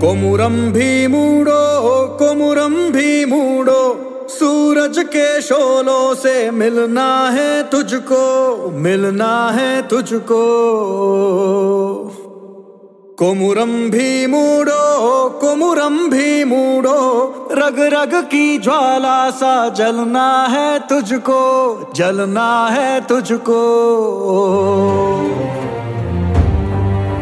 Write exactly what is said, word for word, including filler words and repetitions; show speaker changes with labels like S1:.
S1: कोमुरम भीमुडो कोमुरम भीमुडो, सूरज के शोलों से मिलना है तुझको, मिलना है तुझको। कोमुरम भीमुडो कोमुरम भीमुडो, रग रग की ज्वाला सा जलना है तुझको, जलना है तुझको।